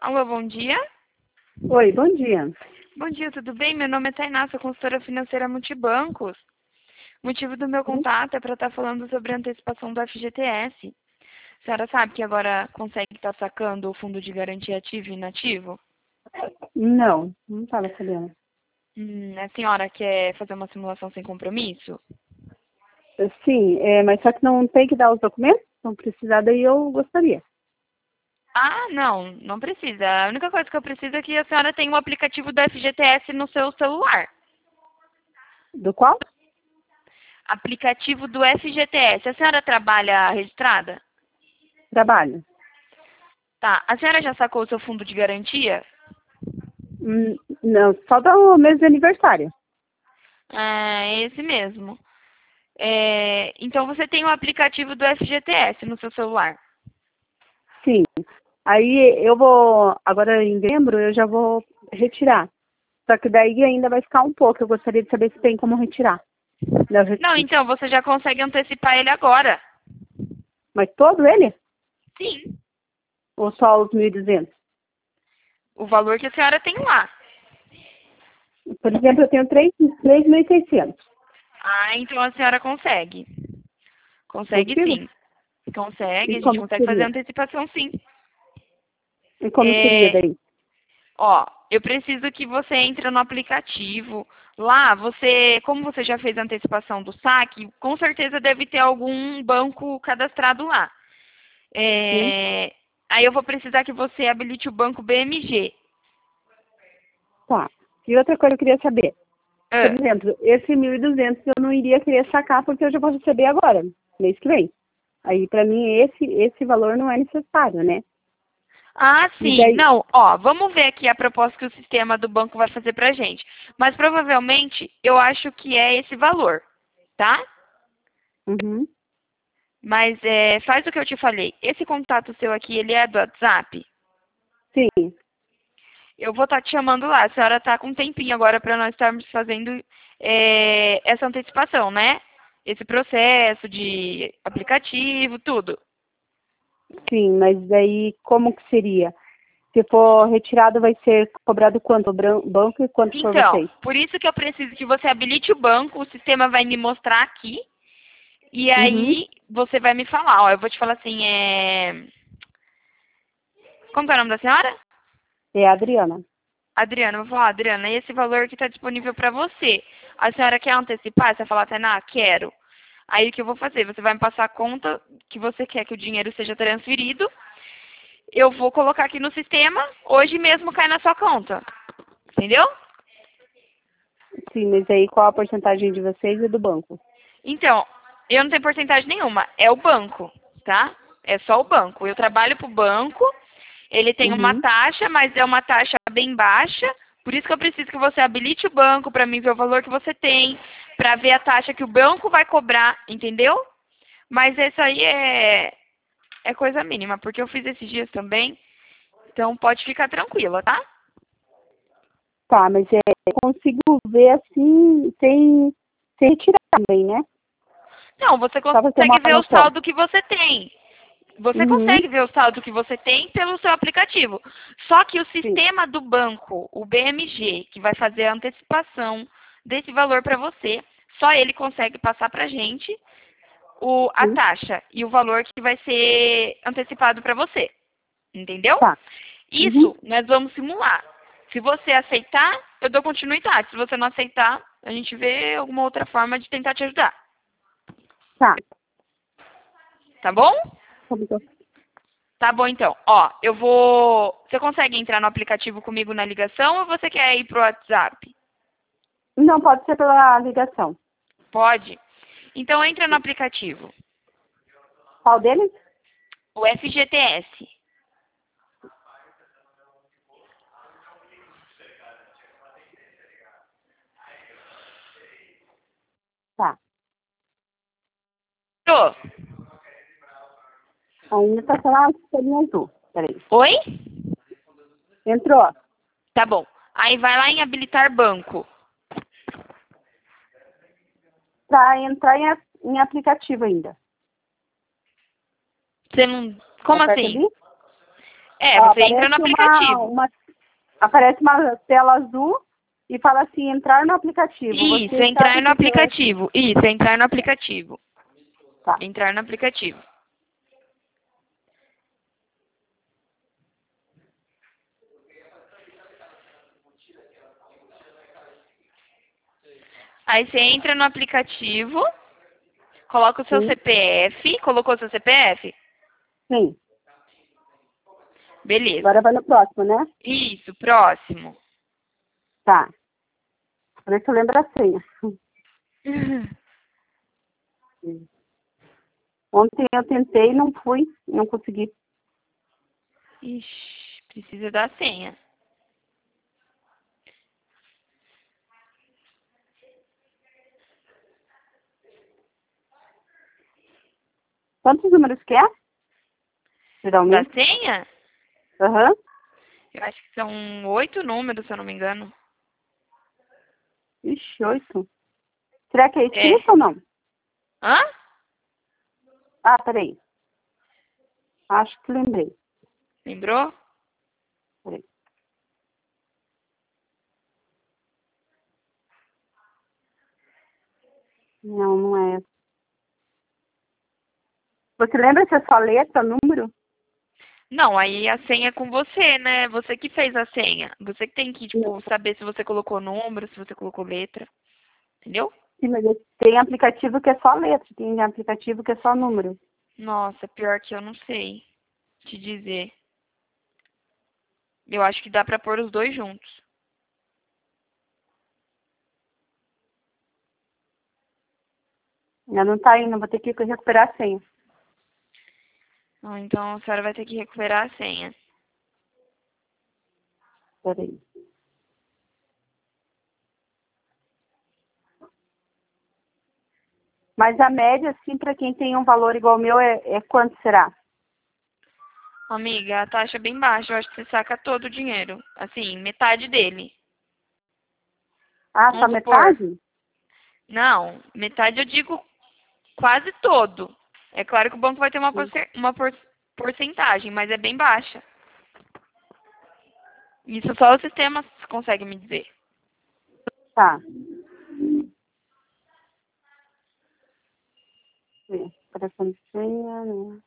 Alô, bom dia. Oi, bom dia. Bom dia, tudo bem? Meu nome é Tainá, sou consultora financeira Multibancos. O motivo do meu contato é para estar falando sobre a antecipação do FGTS. A senhora sabe que agora consegue estar sacando o fundo de garantia ativo e inativo? Não estava sabendo. A senhora quer fazer uma simulação sem compromisso? Sim, mas só que não tem que dar os documentos? Não precisar, daí eu gostaria. Ah, não precisa. A única coisa que eu preciso é que a senhora tenha o aplicativo do FGTS no seu celular. Do qual? Aplicativo do FGTS. A senhora trabalha registrada? Trabalho. Tá. A senhora já sacou o seu fundo de garantia? Não, só do mês de aniversário. É esse mesmo. Então você tem o aplicativo do FGTS no seu celular. Sim. Aí eu vou, agora em dezembro, eu já vou retirar. Só que daí ainda vai ficar um pouco. Eu gostaria de saber se tem como retirar. Não, então você já consegue antecipar ele agora. Mas todo ele? Sim. Ou só os 1.200? O valor que a senhora tem lá. Por exemplo, eu tenho 3.600. Ah, então a senhora consegue. Consegue Consigo? sim. Consegue, E a gente como que consegue fazer seria? antecipação sim. E como seria É, daí? Ó, eu preciso que você entre no aplicativo. Lá, como você já fez a antecipação do saque, com certeza deve ter algum banco cadastrado lá. Sim. Aí eu vou precisar que você habilite o banco BMG. Tá. E outra coisa que eu queria saber. Por Ah, exemplo, esse 1.200 eu não iria querer sacar porque eu já vou receber agora, mês que vem. Aí, para mim, esse valor não é necessário, né? E sim. daí, Não, ó, vamos ver aqui a proposta que o sistema do banco vai fazer pra gente. Mas provavelmente eu acho que é esse valor, tá? uhum, Mas faz o que eu te falei. Esse contato seu aqui, ele é do WhatsApp? sim, Eu vou estar te chamando lá. A senhora está com um tempinho agora para nós estarmos fazendo essa antecipação, né? Esse processo de aplicativo, tudo. sim, mas daí como que seria? Se for retirado, vai ser cobrado quanto? O banco e quanto por Então, vocês? por isso que eu preciso que você habilite o banco, o sistema vai me mostrar aqui, e Uhum, aí você vai me falar, ó, eu vou te falar assim, como que é o nome da senhora? é a Adriana. Adriana, eu vou falar, Adriana, esse valor que está disponível para você, a senhora quer antecipar? Você vai falar, Tainá, quero. Aí o que eu vou fazer? Você vai me passar a conta que você quer que o dinheiro seja transferido. Eu vou colocar aqui no sistema, hoje mesmo cai na sua conta. Entendeu? Sim, mas aí qual a porcentagem de vocês e do banco? Então, eu não tenho porcentagem nenhuma, é o banco, tá? É só o banco. Eu trabalho para o banco, ele tem uma Uhum, taxa, mas é uma taxa bem baixa. Por isso que eu preciso que você habilite o banco para mim ver o valor que você tem, para ver a taxa que o banco vai cobrar, entendeu? Mas isso aí é coisa mínima, porque eu fiz esses dias também, então pode ficar tranquila, tá? tá, mas eu consigo ver assim, sem retirar também, né? Não, você Só pra ter uma consegue ver o noção. saldo que você tem. Você Uhum, consegue ver o saldo que você tem pelo seu aplicativo. Só que o sim. sistema do banco, o BMG, que vai fazer a antecipação desse valor para você, só ele consegue passar para a gente a Sim, taxa e o valor que vai ser antecipado para você. Entendeu? tá. Uhum, Isso nós vamos simular. Se você aceitar, eu dou continuidade. Se você não aceitar, a gente vê alguma outra forma de tentar te ajudar. tá. Tá bom? Como que eu- Tá bom, então. Ó, eu vou. Você consegue entrar no aplicativo comigo na ligação ou você quer ir pro WhatsApp? Não, pode ser pela ligação. Pode? Então entra no aplicativo. Qual deles? O FGTS. Tá. Entrou? Ainda tá só a estrelinha azul. Peraí. Oi? Entrou. Tá bom. Aí vai lá em habilitar banco. Pra entrar em aplicativo ainda. Você não. Como Aperta assim? ali? É, Ó, você entra no aplicativo. aparece uma tela azul e fala assim, entrar no aplicativo. Isso, Você está entrar com no seu celular aqui. aplicativo. Isso, entrar no aplicativo. Tá. Entrar no aplicativo. Aí você entra no aplicativo, coloca o seu Sim. CPF. Colocou o seu CPF? Sim. Beleza. Agora vai no próximo, né? Isso, próximo. Tá. Ver se eu lembro a senha. Ontem eu tentei, não fui, não consegui. Ixi, precisa da senha. Quantos números que é? Da Geralmente. senha? Aham. Eu acho que são 8 números, se eu não me engano. Ixi, 8. Será que é É. escrito ou não? Hã? Ah, peraí. Acho que lembrei. Lembrou? Peraí. Não, não é. Você lembra se é só letra, número? Não, aí a senha é com você, né? Você que fez a senha. Você que tem que, Não. tipo, saber se você colocou número, se você colocou letra. Entendeu? Sim, mas tem aplicativo que é só letra, tem aplicativo que é só número. Nossa, pior que eu não sei te dizer. Eu acho que dá pra pôr os dois juntos. Ainda não tá indo, vou ter que recuperar a senha. Ah, então a senhora vai ter que recuperar a senha. Peraí. Mas a média, assim, para quem tem um valor igual ao meu, é quanto será? Amiga, a taxa é bem baixa. Eu acho que você saca todo o dinheiro. Assim, metade dele. Ah, só Vamos supor. metade? Não, metade eu digo quase todo. É claro que o banco vai ter uma porcentagem, mas é bem baixa. Isso só o sistema consegue me dizer. Tá. Operação de senha, né?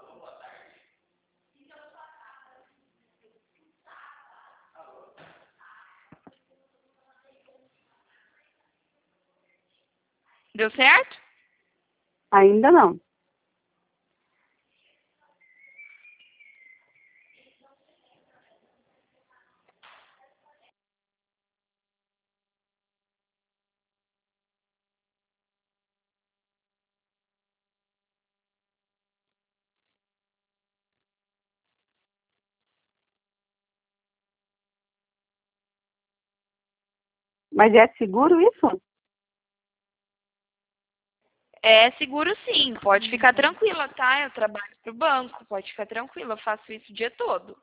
Deu certo? Ainda não. Mas é seguro isso? É seguro sim, pode ficar tranquila, tá? Eu trabalho pro banco, pode ficar tranquila, eu faço isso o dia todo.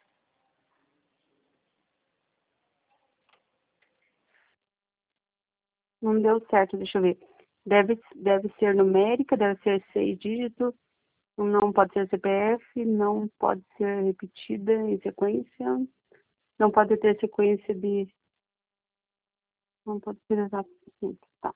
Não deu certo, deixa eu ver. Deve ser numérica, deve ser 6 dígitos, não pode ser CPF, não pode ser repetida em sequência, não pode ter sequência de. Não pode ser exato. Tá.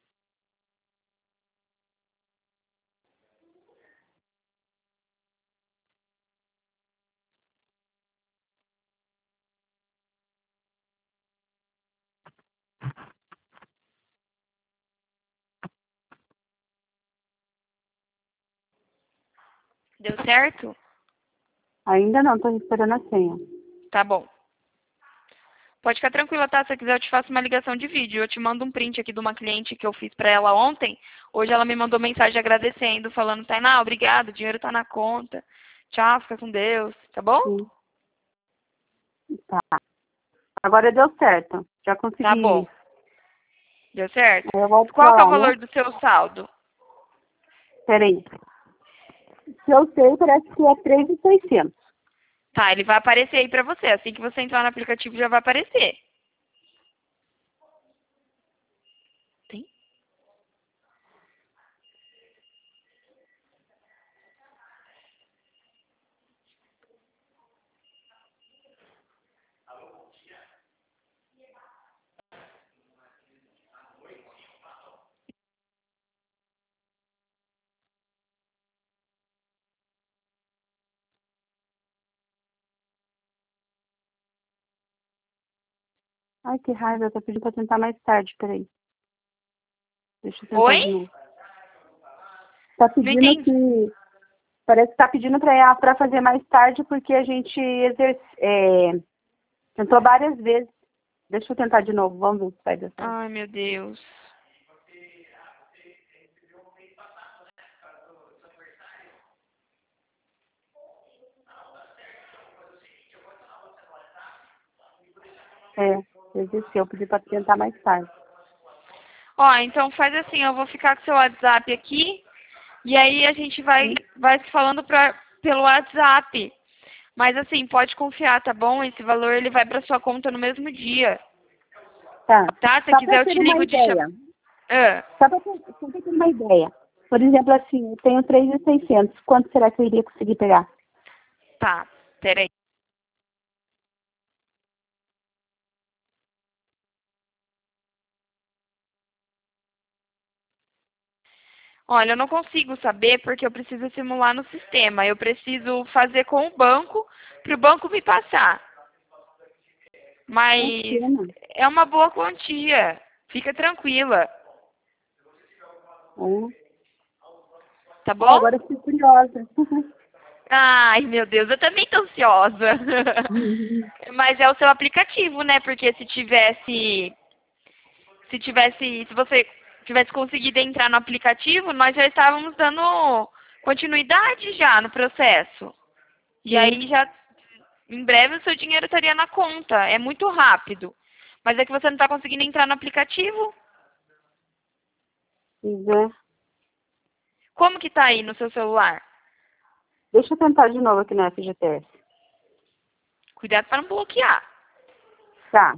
Deu certo? Ainda não, estou esperando a senha. Tá bom. Pode ficar tranquila, tá? Se você quiser, eu te faço uma ligação de vídeo. Eu te mando um print aqui de uma cliente que eu fiz pra ela ontem. Hoje ela me mandou mensagem agradecendo, falando, Tainá, obrigado, o dinheiro tá na conta. Tchau, fica com Deus, tá bom? Sim. Tá. Agora deu certo. Já Tá consegui. bom. Deu certo? Aí eu volto Qual pra que é o lá, né? valor do seu saldo? Peraí. Se eu sei, parece que é 3.600. Tá, ele vai aparecer aí pra você. Assim que você entrar no aplicativo, já vai aparecer. Tem? Ai, que raiva, eu tô pedindo pra tentar mais tarde, peraí. Deixa eu tentar Oi? de novo. Tá Não pedindo entendi. que... Parece que tá pedindo pra fazer mais tarde porque a gente tentou várias vezes. Deixa eu tentar de novo, vamos ver se vai dar certo. Ai, meu Deus. Desistiu, eu pedi pra tentar mais tarde. Ó, então faz assim, eu vou ficar com seu WhatsApp aqui e aí a gente vai se falando pelo WhatsApp. Mas assim, pode confiar, tá bom? Esse valor ele vai pra sua conta no mesmo dia. Tá. Tá? Se Só pra quiser eu ter te uma ligo de ideia. Ah, Só pra ter uma ideia. Por exemplo, assim, eu tenho 3.600. Quanto será que eu iria conseguir pegar? tá, peraí. Olha, eu não consigo saber porque eu preciso simular no sistema. Eu preciso fazer com o banco para o banco me passar. Que Mas pena. é uma boa quantia. Fica tranquila, É. tá Ah, bom? agora eu fiquei curiosa. Ai, meu Deus, eu também tô ansiosa. Mas é o seu aplicativo, né? Porque se você tivesse conseguido entrar no aplicativo, nós já estávamos dando continuidade já no processo. E Sim, aí já em breve o seu dinheiro estaria na conta. É muito rápido. Mas é que você não está conseguindo entrar no aplicativo. pois é. Como que tá aí no seu celular? Deixa eu tentar de novo aqui no FGTS. Cuidado para não bloquear. Tá.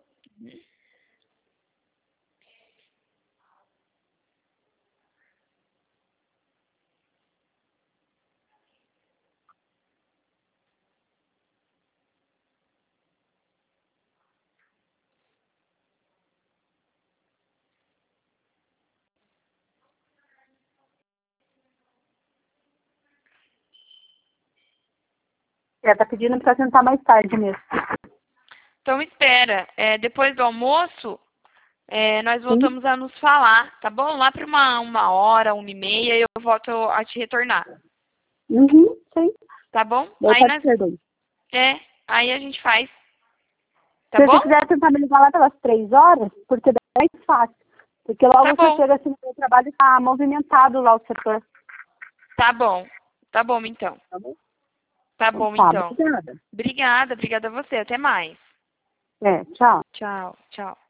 Tá pedindo pra tentar mais tarde mesmo. Então espera. Depois do almoço, nós Sim? voltamos a nos falar, tá bom? Lá para uma hora, 1h30, eu volto a te retornar. Uhum, sim. Tá bom? Eu pode ser daí. Aí a gente faz. Tá Se você bom? quiser tentar me ligar lá pelas 3 horas, porque daí é mais fácil. Porque Tá logo que eu bom. chego assim no meu trabalho, tá movimentado lá o setor. Tá bom. Tá bom, então. Tá bom? Tá Então bom, tá, então. obrigada. Obrigada a você. Até mais. Tchau. Tchau, tchau.